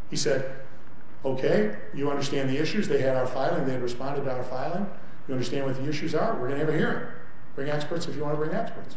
He said, okay, you understand the issues. They had our filing. They had responded to our filing. You understand what the issues are? We're going to have a hearing. Bring experts if you want to bring experts.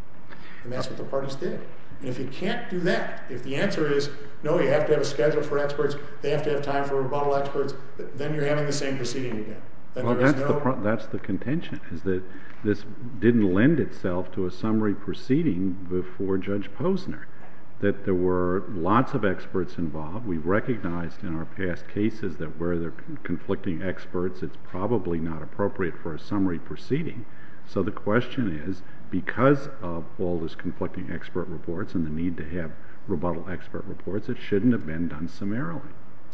And that's what the parties did. And if you can't do that, if the answer is, no, you have to have a schedule for experts, they have to have time for rebuttal experts, then you're having the same proceeding again. Well, that's the contention, is that this didn't lend itself to a summary proceeding before Judge Posner, that there were lots of experts involved. We've recognized in our past cases that where there are conflicting experts, it's probably not appropriate for a summary proceeding. So the question is, because of all this conflicting expert reports and the need to have rebuttal expert reports, it shouldn't have been done summarily.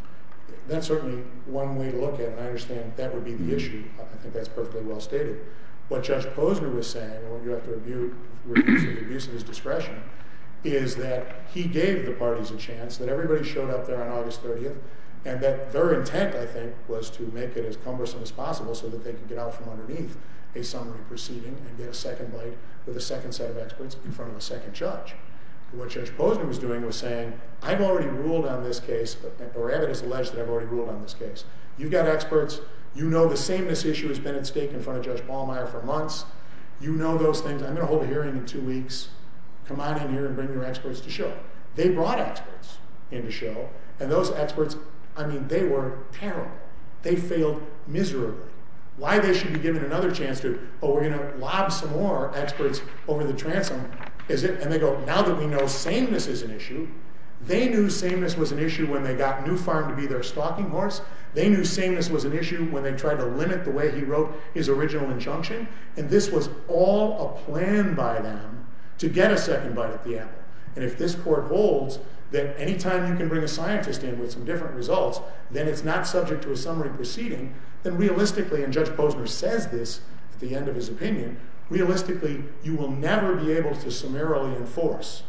That's certainly one way to look at it, and I understand that would be the issue. I think that's perfectly well stated. What Judge Posner was saying, and what you have to review for the abuse of his discretion, is that he gave the parties a chance, that everybody showed up there on August 30th, and that their intent, I think, was to make it as cumbersome as possible so that they could get out from underneath a summary proceeding and get a second bite with a second set of experts in front of a second judge. What Judge Posner was doing was saying, I've already ruled on this case, or Abbott has alleged that I've already ruled on this case. You've got experts. You know the sameness issue has been at stake in front of Judge Pallmeyer for months. You know those things. I'm going to hold a hearing in 2 weeks. Come on in here and bring your experts to show. They brought experts in to show, and those experts, they were terrible. They failed miserably. Why they should be given another chance to, we're going to lob some more experts over the transom, is it? And they go, now that we know sameness is an issue, they knew sameness was an issue when they got New Farm to be their stalking horse. They knew sameness was an issue when they tried to limit the way he wrote his original injunction. And this was all a plan by them to get a second bite at the apple. And if this court holds that any time you can bring a scientist in with some different results, then it's not subject to a summary proceeding, then realistically, and Judge Posner says this at the end of his opinion, realistically, you will never be able to summarily enforce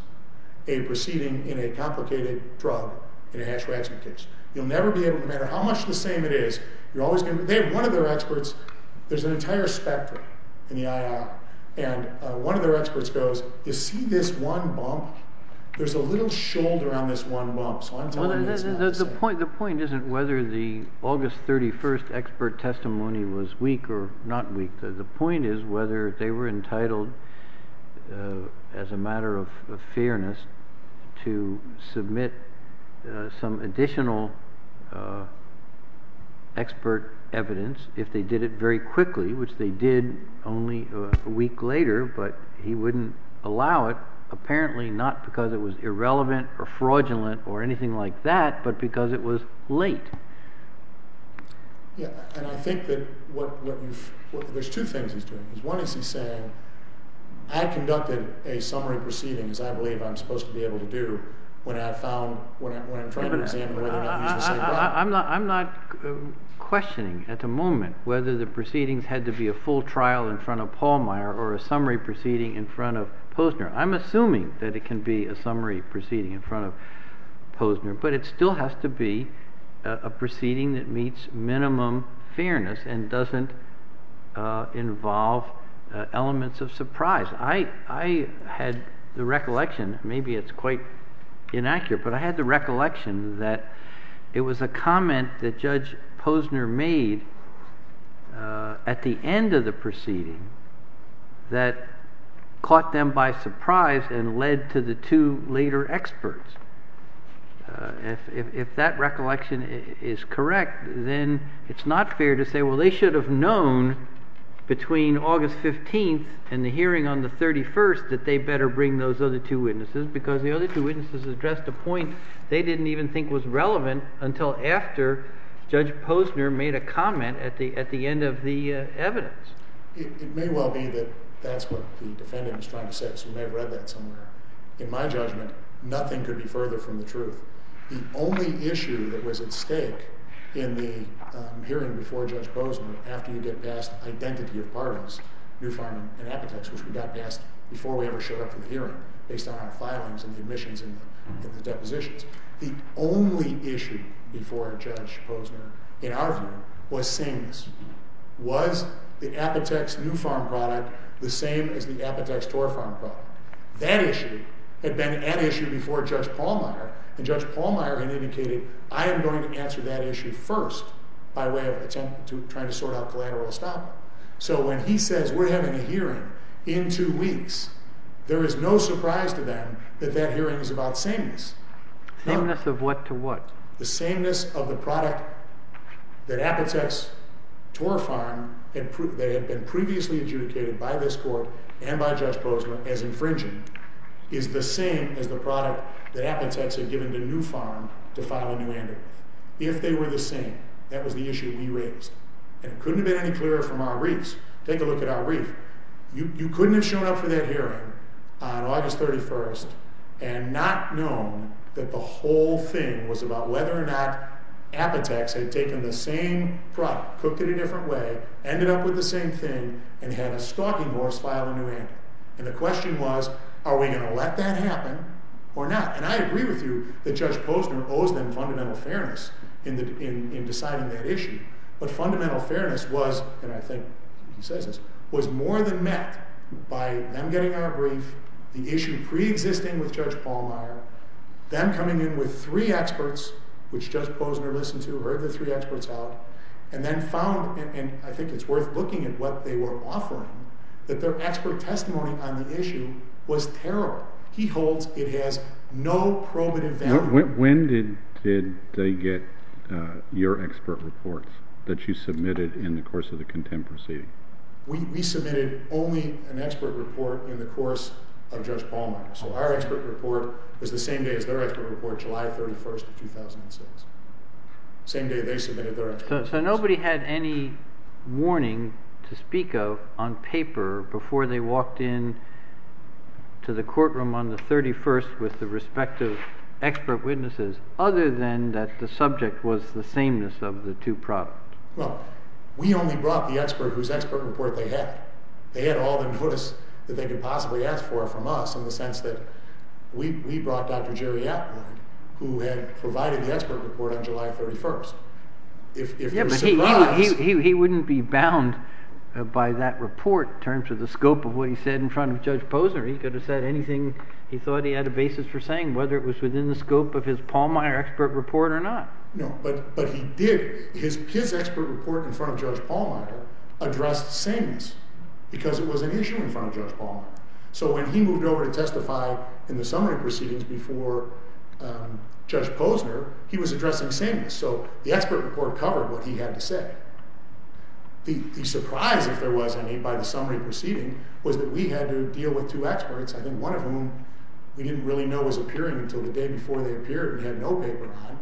a proceeding in a complicated drug in a Hatch-Waxman case. You'll never be able, no matter how much the same it is, you're always going to, they have one of their experts, there's an entire spectrum in the IR, and one of their experts goes, you see this one bump? There's a little shoulder on this one bump, so I'm telling you it's not the same. The point isn't whether the August 31st expert testimony was weak or not weak. The point is whether they were entitled, as a matter of fairness, to submit some additional expert evidence if they did it very quickly, which they did only a week later, but he wouldn't allow it. Apparently not because it was irrelevant or fraudulent or anything like that, but because it was late. Yeah, and I think that there's two things he's doing. One is he's saying, I conducted a summary proceeding, as I believe I'm supposed to be able to do, when I'm trying to examine whether or not he's the same problem. I'm not questioning at the moment whether the proceedings had to be a full trial in front of Pallmeyer or a summary proceeding in front of Posner. I'm assuming that it can be a summary proceeding in front of Posner, but it still has to be a proceeding that meets minimum fairness and doesn't involve elements of surprise. I had the recollection, maybe it's quite inaccurate, but I had the recollection that it was a comment that Judge Posner made at the end of the proceeding that caught them by surprise and led to the two later experts. If that recollection is correct, then it's not fair to say, well, they should have known between August 15th and the hearing on the 31st that they better bring those other two witnesses, because the other two witnesses addressed a point they didn't even think was relevant until after Judge Posner made a comment at the end of the evidence. It may well be that that's what the defendant is trying to say, so you may have read that somewhere. In my judgment, nothing could be further from the truth. The only issue that was at stake in the hearing before Judge Posner, after you get past identity of parties, New Farm and Apotex, which we got past before we ever showed up for the hearing, based on our filings and the admissions in the depositions, the only issue before Judge Posner, in our view, was sameness. Was the Apotex New Farm product the same as the Apotex Tor Farm product? That issue had been at issue before Judge Pallmeyer, And Judge Pallmeyer had indicated, I am going to answer that issue first by way of attempt to trying to sort out collateral estoppel. So when he says we're having a hearing in 2 weeks, there is no surprise to them that that hearing is about sameness. Sameness of what to what? The sameness of the product that Apotex Tor Farm that had been previously adjudicated by this court and by Judge Posner as infringing is the same as the product that Apotex had given to New Farm to file a new ANDA with. If they were the same, that was the issue we raised. And it couldn't have been any clearer from our briefs. Take a look at our brief. You couldn't have shown up for that hearing on August 31st and not known that the whole thing was about whether or not Apotex had taken the same product, cooked it a different way, ended up with the same thing, and had a stalking horse file a new ANDA. And the question was, are we going to let that happen or not? And I agree with you that Judge Posner owes them fundamental fairness in deciding that issue. But fundamental fairness was, and I think he says this, was more than met by them getting our brief, the issue pre-existing with Judge Pallmeyer, them coming in with 3 experts, which Judge Posner listened to, heard the 3 experts out, and then found, and I think it's worth looking at what they were offering, that their expert testimony on the issue was terrible. He holds it has no probative value. When did they get your expert reports that you submitted in the course of the contempt proceeding? We submitted only an expert report in the course of Judge Pallmeyer. So our expert report was the same day as their expert report, July 31st of 2006. Same day they submitted their expert report. So nobody had any warning to speak of on paper before they walked in to the courtroom on the 31st with the respective expert witnesses, other than that the subject was the sameness of the 2 products? Well, we only brought the expert whose expert report they had. They had all the notice that they could possibly ask for from us, in the sense that we brought Dr. Jerry Atwood, who had provided the expert report on July 31st. He wouldn't be bound by that report in terms of the scope of what he said in front of Judge Posner. He could have said anything he thought he had a basis for saying, whether it was within the scope of his Pallmeyer expert report or not. No, but he did. His expert report in front of Judge Pallmeyer addressed sameness, because it was an issue in front of Judge Pallmeyer. So when he moved over to testify in the summary proceedings before Judge Posner, he was addressing sameness. So the expert report covered what he had to say. The surprise, if there was any, by the summary proceeding was that we had to deal with 2 experts, I think one of whom we didn't really know was appearing until the day before they appeared and had no paper on,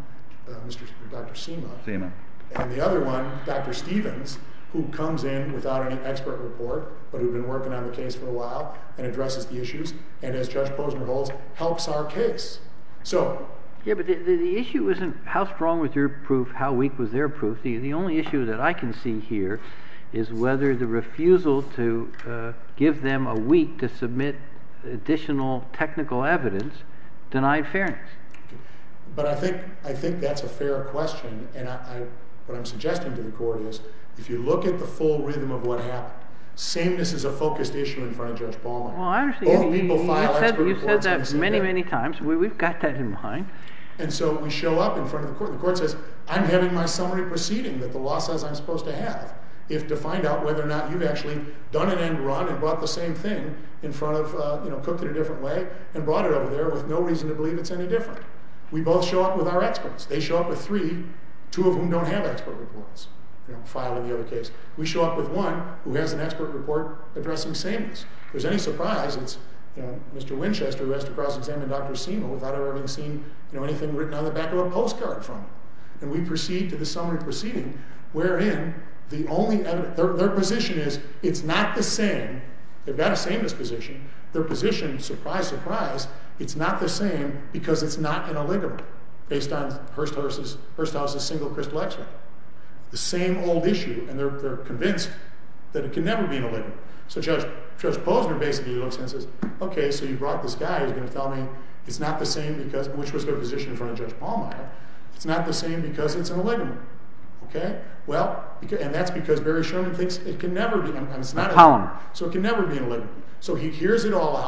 Dr. Seema. And the other one, Dr. Stevens, who comes in without any expert report, but who'd been working on the case for a while and addresses the issues, and as Judge Posner holds, helps our case. So, yeah, but the issue isn't how strong was your proof, how weak was their proof. The only issue that I can see here is whether the refusal to give them a week to submit additional technical evidence denied fairness. But I think that's a fair question, and what I'm suggesting to the court is, if you look at the full rhythm of what happened, sameness is a focused issue in front of Judge Pallmeyer. Well, I understand. Both people file expert reports. You said that many times. We've got that in mind. And so we show up in front of the court. The court says, I'm having my summary proceeding that the law says I'm supposed to have, if to find out whether or not you've actually done an end run and brought the same thing in front of, cooked it a different way and brought it over there with no reason to believe it's any different. We both show up with our experts. They show up with 3, 2 of whom don't have expert reports, filed in the other case. We show up with 1 who has an expert report addressing sameness. If there's any surprise, it's Mr. Winchester, who has to cross-examine Dr. Seema without ever having seen anything written on the back of a postcard from him. And we proceed to the summary proceeding, wherein the only evidence, their position is, it's not the same. They've got a sameness position. Their position, surprise, surprise, it's not the same because it's not an oligomer, based on Hursthouse's single crystal X-ray. The same old issue, and they're convinced that it can never be an oligomer. So Judge Posner basically looks and says, okay, so you brought this guy who's going to tell me it's not the same because, which was their position in front of Judge Pallmeyer, it's not the same because it's an oligomer. Okay? Well, and that's because Barry Sherman thinks it can never be. It's not a polymer. So it can never be an oligomer. So he hears it all out,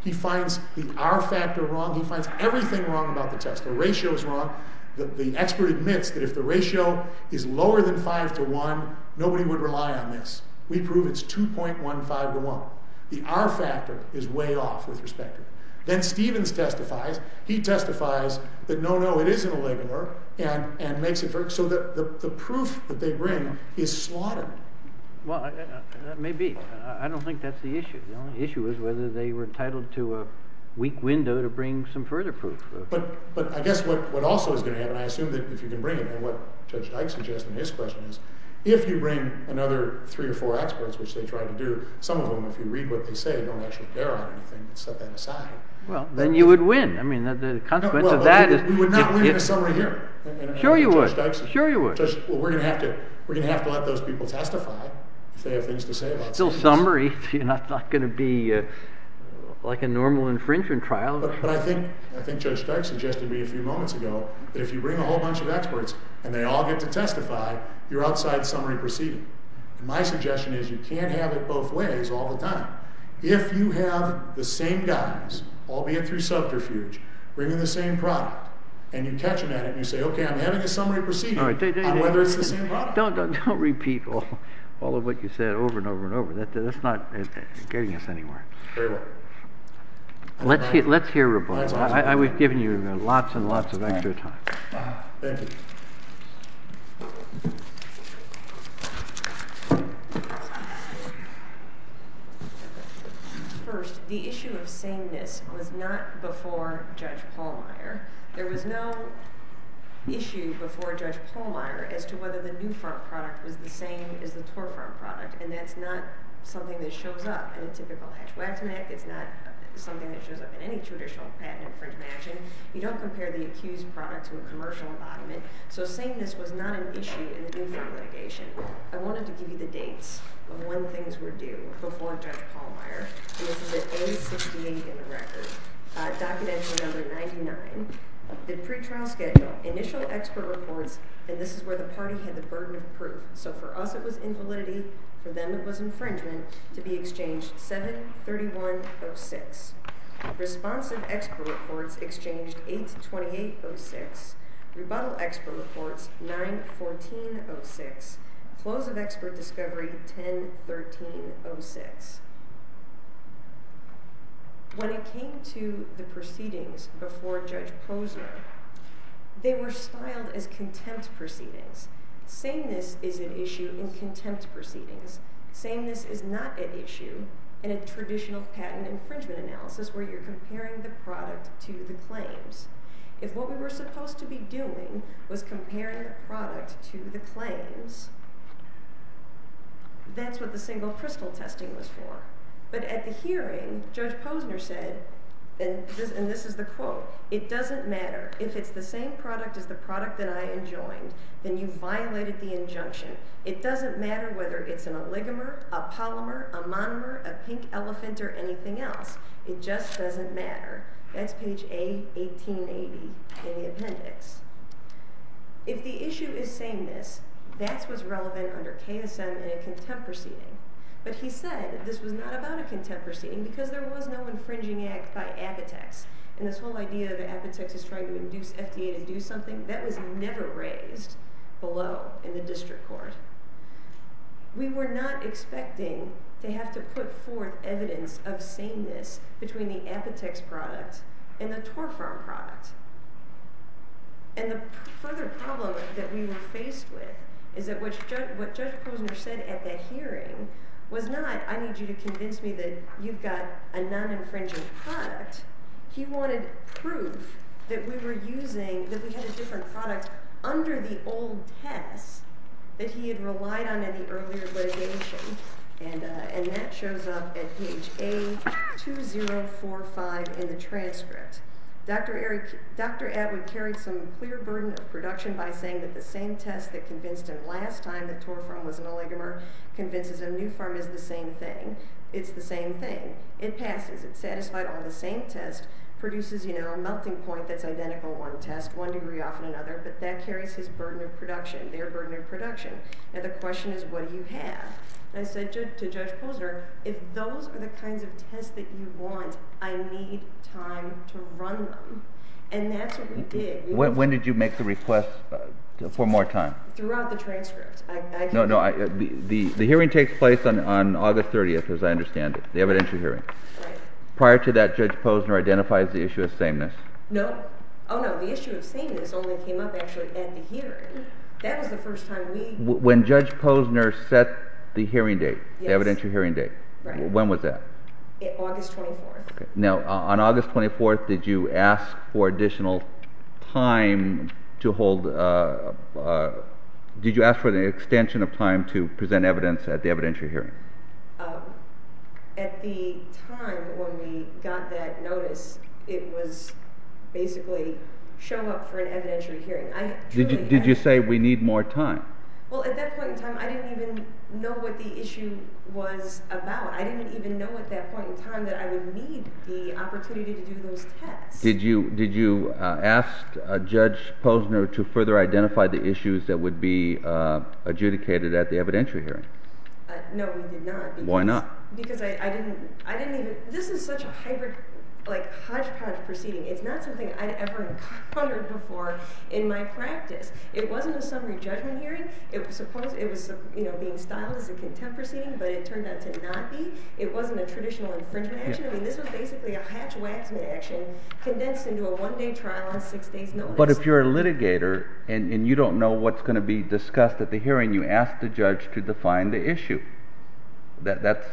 He finds the R factor wrong. He finds everything wrong about the test. The ratio is wrong. The expert admits that if the ratio is lower than 5 to 1, nobody would rely on this. We prove it's 2.15 to 1. The R factor is way off with respect to it. Then Stevens testifies. He testifies that no, it is an oligomer, and makes it very, so that the proof that they bring is slaughtered. Well, that may be. I don't think that's the issue. The only issue is whether they were entitled to a weak window to bring some further proof. But I guess what also is going to happen, I assume that if you can bring it, and what Judge Dyke suggests in his question is, if you bring another 3 or 4 experts, which they try to do, some of them, if you read what they say, don't actually bear on anything, but set that aside. Well, then you would win. I mean, the consequence of that is... We would not win in a summary hearing. Sure you would. Sure you would. Well, we're going to have to let those people testify if they have things to say about still summary. You're not going to be like a normal infringement trial. But I think Judge Dyke suggested to me a few moments ago that if you bring a whole bunch of experts and they all get to testify, you're outside summary proceeding. And my suggestion is you can't have it both ways all the time. If you have the same guys, albeit through subterfuge, bringing the same product, and you catch them at it and you say, okay, I'm having a summary proceeding on whether it's the same product. Don't repeat all of what you said over and over and over. That's not getting us anywhere. Very well. Let's hear rebuttal. I was giving you lots and lots of extra time. Thank you. First, the issue of sameness was not before Judge Pallmeyer. There was no issue before Judge Pallmeyer as to whether the Newfront product was the same as the Torfarm product, and that's not something that shows up in a typical Hatch-Waxman Act. It's not something that shows up in any traditional patent infringement action. You don't compare the accused product to a commercial embodiment. So sameness was not an issue in the Newfront litigation. I wanted to give you the dates of when things were due before Judge Pallmeyer. And this is at A68 in the record. Docket entry number 99. The pretrial schedule, initial expert reports, and this is where the party had the burden of proof. So for us it was invalidity, for them it was infringement, to be exchanged 7/31/06. Responsive expert reports exchanged 8/28/06. Rebuttal expert reports 9/14/06. Close of expert discovery 10/13/06. When it came to the proceedings before Judge Posner, they were styled as contempt proceedings. Sameness is an issue in contempt proceedings. Sameness is not an issue in a traditional patent infringement analysis where you're comparing the product to the claims. If what we were supposed to be doing was comparing the product to the claims, that's what the single crystal testing was for. But at the hearing, Judge Posner said, and this is the quote, "It doesn't matter. If it's the same product as the product that I enjoined, then you violated the injunction. It doesn't matter whether it's an oligomer, a polymer, a monomer, a pink elephant, or anything else. It just doesn't matter." That's page A1880 in the appendix. If the issue is sameness, that's what's relevant under KSM in a contempt proceeding. But he said this was not about a contempt proceeding because there was no infringing act by Apotex. And this whole idea that Apotex is trying to induce FDA to do something, that was never raised below in the district court. We were not expecting to have to put forth evidence of sameness between the Apotex product and the Torfarm product. And the further problem that we were faced with is that what Judge Posner said at that hearing was not, I need you to convince me that you've got a non-infringing product. He wanted proof that we were using, that we had a different product under the old test that he had relied on in the earlier litigation. And that shows up at page A2045 in the transcript. Dr. Atwood carried some clear burden of production by saying that the same test that convinced him last time that Torfarm was an oligomer convinces him Newfarm is the same thing. It's the same thing. It passes. It satisfied all the same tests produces, a melting point that's identical one test, 1 degree off in another, but that carries his burden of production, their burden of production. Now the question is, what do you have? And I said to Judge Posner, if those are the kinds of tests that you want, I need time to run them. And that's what we did. When did you make the request for more time? Throughout the transcript. The hearing takes place on August 30th, as I understand it, the evidentiary hearing. Right. Prior to that, Judge Posner identifies the issue of sameness. No. Oh, no, the issue of sameness only came up actually at the hearing. That was the first time When Judge Posner set the hearing date, yes. the evidentiary hearing date, right. When was that? August 24th. Okay. Now, on August 24th, did you ask for additional time to hold, did you ask for an extension of time to present evidence at the evidentiary hearing? At the time when we got that notice, it was basically show up for an evidentiary hearing. Did you say we need more time? Well, at that point in time, I didn't even know what the issue was about. I didn't even know at that point in time that I would need the opportunity to do those tests. Did you ask Judge Posner to further identify the issues that would be adjudicated at the evidentiary hearing? No, we did not. Why not? Because I didn't even. This is such a hybrid, hodgepodge proceeding. It's not something I'd ever encountered before in my practice. It wasn't a summary judgment hearing. It was being styled as a contempt proceeding, but it turned out to not be. It wasn't a traditional infringement action. I mean, this was basically a Hatch-Waxman action condensed into a 1-day trial on 6 days' notice. But if you're a litigator and you don't know what's going to be discussed at the hearing, you ask the judge to define the issue. That's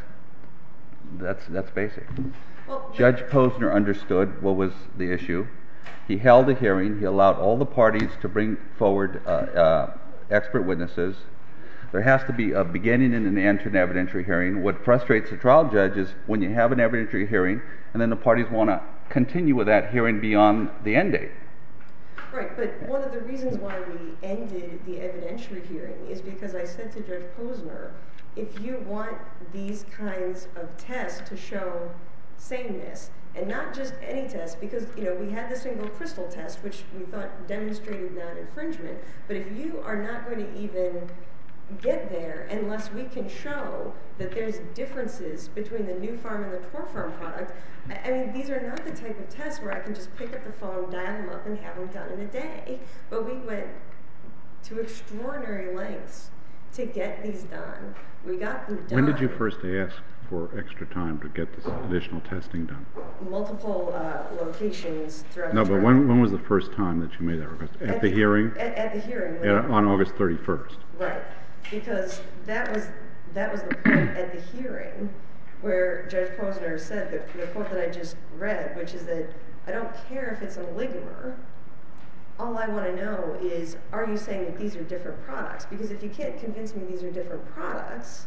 basic. Well, Judge Posner understood what was the issue. He held a hearing. He allowed all the parties to bring forward expert witnesses. There has to be a beginning and an end to an evidentiary hearing. What frustrates the trial judge is when you have an evidentiary hearing and then the parties want to continue with that hearing beyond the end date. Right, but one of the reasons why we ended the evidentiary hearing is because I said to Judge Posner, if you want these kinds of tests to show sameness, and not just any test, because we had the single crystal test, which we thought demonstrated non-infringement, but if you are not going to even get there unless we can show that there's differences between the New Farm and the Tor Farm product, I mean, these are not the type of tests where I can just pick up the phone, dial them up, and have them done in a day. But we went to extraordinary lengths to get these done. We got them done. When did you first ask for extra time to get this additional testing done? Multiple locations throughout the No, but when was the first time that you made that request? At the hearing? At the hearing. On August 31st. Right, because that was the point at the hearing where Judge Posner said the quote that I just read, which is that I don't care if it's an oligomer. All I want to know is, are you saying that these are different products? Because if you can't convince me these are different products,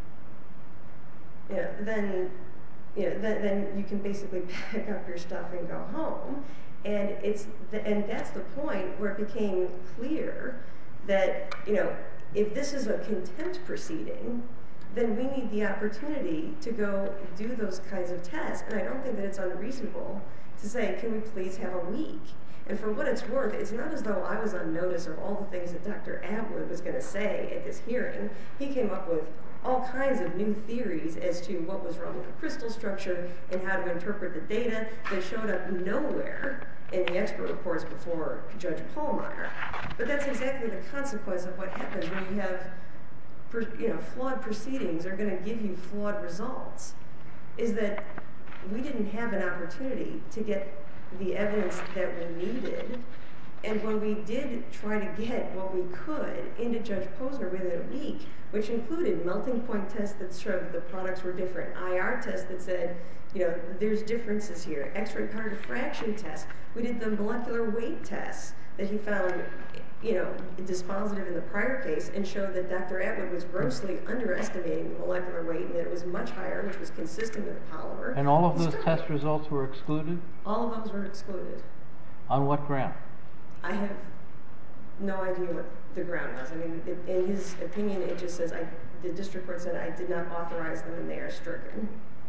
then you can basically pack up your stuff and go home. And that's the point where it became clear that if this is a contempt proceeding, then we need the opportunity to go do those kinds of tests. And I don't think that it's unreasonable to say, can we please have a week? And for what it's worth, it's not as though I was on notice of all the things that Dr. Atwood was going to say at this hearing. He came up with all kinds of new theories as to what was wrong with the crystal structure and how to interpret the data that showed up nowhere in the expert reports before Judge Pallmeyer. But that's exactly the consequence of what happens when you have flawed proceedings are going to give you flawed results, is that we didn't have an opportunity to get the evidence that we needed. And when we did try to get what we could into Judge Posner within a week, which included melting point tests that showed that the products were different, IR tests that said, there's differences here, X-ray power diffraction tests. We did the molecular weight tests that he found, dispositive in the prior case and showed that Dr. Atwood was grossly underestimating the molecular weight and that it was much higher, which was consistent with the polymer. And all of those test results were excluded? All of those were excluded. On what ground? I have no idea what the ground was. I mean, in his opinion, it just says, the district court said I did not authorize them and they are stricken.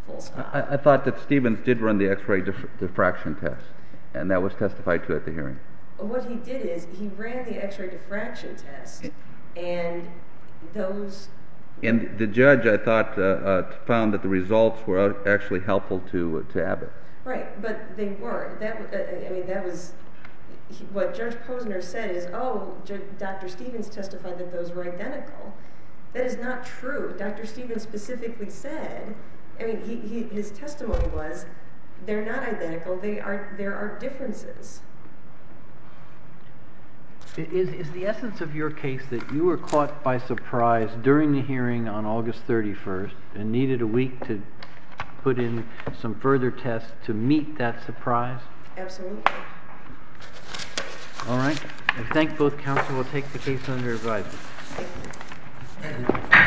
full stop. I thought that Stevens did run the X-ray diffraction test, and that was testified to at the hearing. What he did is he ran the X-ray diffraction test, and those... And the judge, I thought, found that the results were actually helpful to Abbott. Right, but they weren't. That was... What Judge Posner said is, Dr. Stevens testified that those were identical. That is not true. Dr. Stevens specifically said, his testimony was, they're not identical, there are differences. Is the essence of your case that you were caught by surprise during the hearing on August 31st and needed a week to put in some further tests to meet that surprise? Absolutely. All right. I thank both counsel. We'll take the case under advisement. Thank you. Thank you.